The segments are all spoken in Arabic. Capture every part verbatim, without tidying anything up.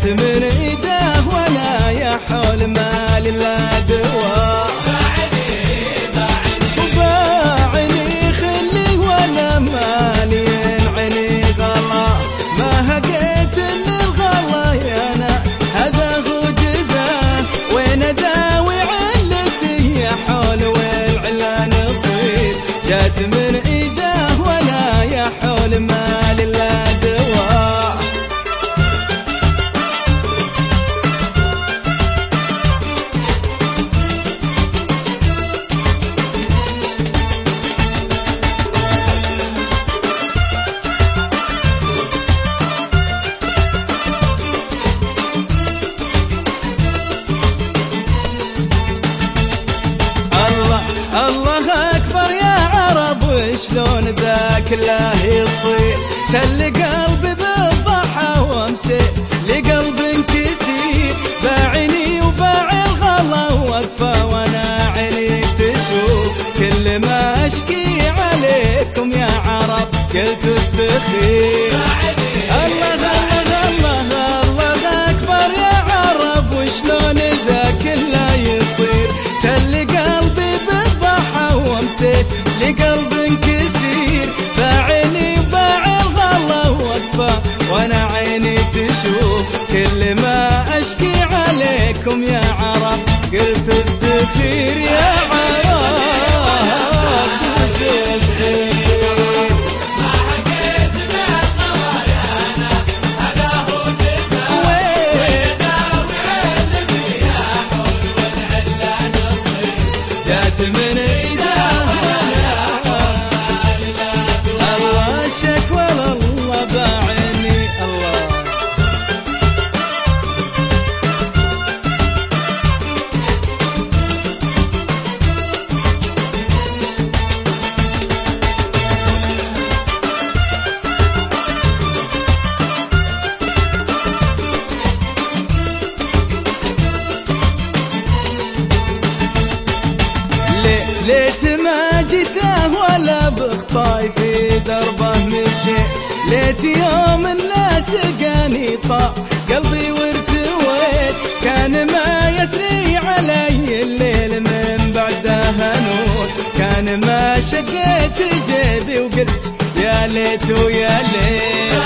جات من ايده ولا يحول ما لله دواء. باعني خلي ولا مالي عيني غلا، ما هقيت ان الغلا يا ناس هذا هو جزاه، وين اداوي علتي يا حول والعلا نصيب. جات من ايده ولا يحول ما لله دواء. الله أكبر يا عرب، وشلون ذاك الله يصير. تل قلبي بالضحى ومسيت لقلب انكسير، باعني وباع الغلا واقفة وانا عيني تشوف. كل ما اشكي عليكم يا عرب قلت استخير. الله الله الله الله أكبر يا عرب، وشلون ذاك الله يصير. تل قلبي ومسيت لقلب انكسير، باعني وباع الغلا واقفة وانا عيني تشوف. كل ما اشكي عليكم يا عرب قلت استخير يا عرب قلت استخير. ما حكيت بالغلا يا ناس هذا هو جزاء، ويداوي علمي يا حول والعلا نصير. جات من شكوى الله باعني الله. ليت ما جيته ولا بخطاي في دربه مشيت، ليت يوم الناس سقاني طاق قلبي وارتويت. كان ما يسري علي الليل من بعده نوح، كان ما شقيت جيبي وقلت يا ليت ويا ليت.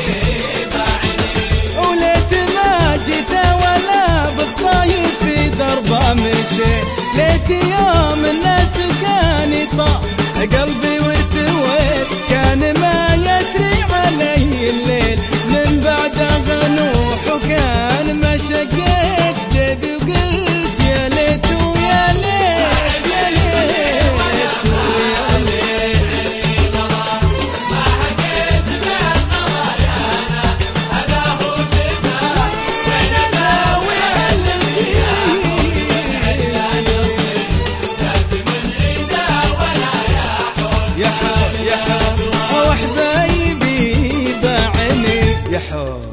وليت ما جيته ولا بخطاي في دربه مشيت، ليت يوم الناس سقاني طاق قلبي وارتويت. كان ما يسري علي الليل من بعده نوح، وكان ما شقيت جيبي وقلت يا ليت ويا ليت يا ليت ويا ليت. ما حكيت بالغلا يا ناس هذا هو جزاء، ويداوي علمي يا حول والعلا نصير. جات من ايده ولا يحول يا حول يا حول وحبايبي باعني يا حول.